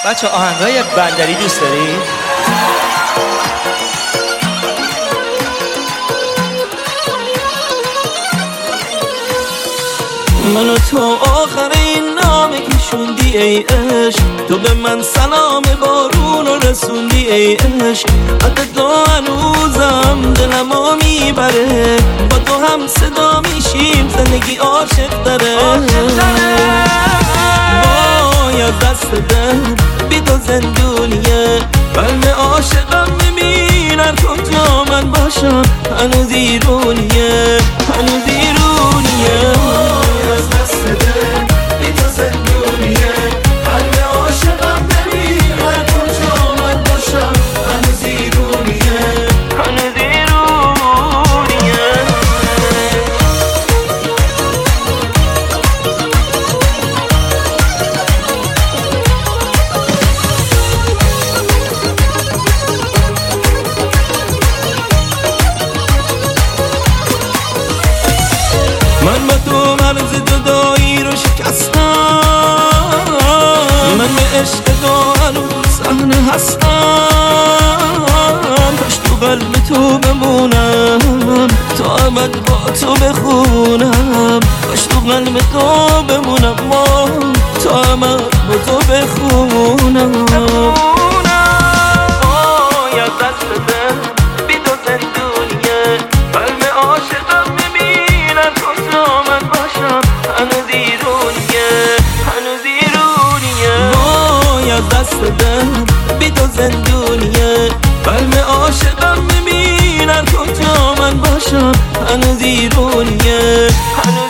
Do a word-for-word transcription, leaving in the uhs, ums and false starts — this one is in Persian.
بچه آهنگای بندری دوست دارید؟ من و تو آخرین نامه کشوندی ای عشق، تو به من سلام بارون رو رسوندی ای عشق. حتی تو هنوزم دلمو میبره، با تو هم صدا میشیم زندگی عاشق داره. وای از دست دل بی تو زندونیه، قلب عاشقم میمیرن کجا من باشم، هنوز ایرونیه هنوز ایرونیه. از دست دل بی تو زندونیه، قلب عاشقم نمیرن کجا من باشم، هنوز ایرونیه هنوز ایرونیه. من با تو مرز جدایی رو شکستم، من به عشق تو هنوز صحنه هستم. کاش تو قلب تو بمونم، تا ابد با تو بخونم. کاش تو قلب تو بمونم، تا ابد با تو بخونم. آی از دست دل بی تو زندونیه، قلب عاشقم میبینم کجا من باشم، هنوز ایرونیه هنوز ایرونیه. وای از دست دل بی تو زندونیه، قلب عاشقم میبینم کجا من باشم، هنوز ایرونیه هنوز